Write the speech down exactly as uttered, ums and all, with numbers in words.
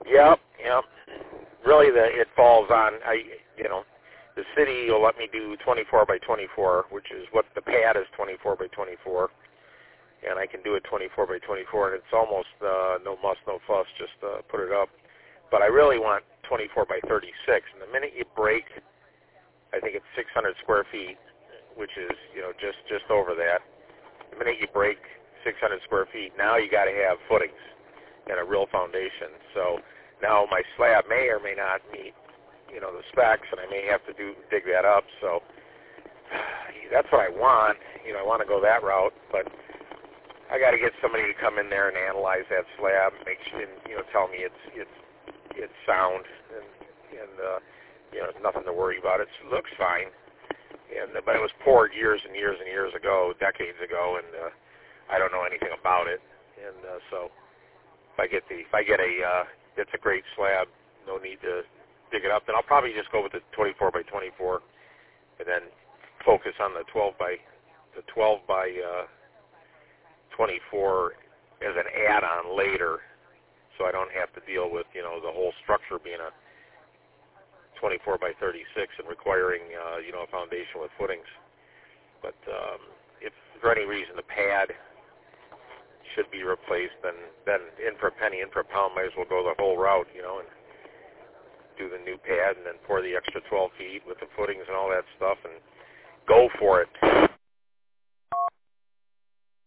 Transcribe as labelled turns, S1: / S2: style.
S1: Yep, yep. Really, the it falls on I. You know, the city will let me do twenty-four by twenty-four, which is what the pad is, twenty-four by twenty-four, and I can do it twenty-four by twenty-four, and it's almost uh, no muss, no fuss, just uh, put it up. But I really want twenty-four by thirty-six, and the minute you break, I think it's six hundred square feet, which is you know just just over that. The minute you break six hundred square feet, now you got to have footings and a real foundation. So now my slab may or may not meet, you know, the specs, and I may have to do dig that up. So that's what I want. You know, I want to go that route, but I got to get somebody to come in there and analyze that slab, and make sure, and, you know, tell me it's it's it's sound, and and uh, you know, nothing to worry about. It looks fine, and but it was poured years and years and years ago, decades ago, and uh, I don't know anything about it, and uh, so. If I get the, if I get a, uh, it's a great slab, no need to dig it up. Then I'll probably just go with the twenty-four by twenty-four, and then focus on the twelve by, the twelve by uh, twenty-four as an add-on later, so I don't have to deal with, you know, the whole structure being a twenty-four by thirty-six and requiring, uh, you know, a foundation with footings. But um, if for any reason the pad should be replaced, then then in for a penny, in for a pound, might as well go the whole route, you know, and do the new pad and then pour the extra twelve feet with the footings and all that stuff and go for it.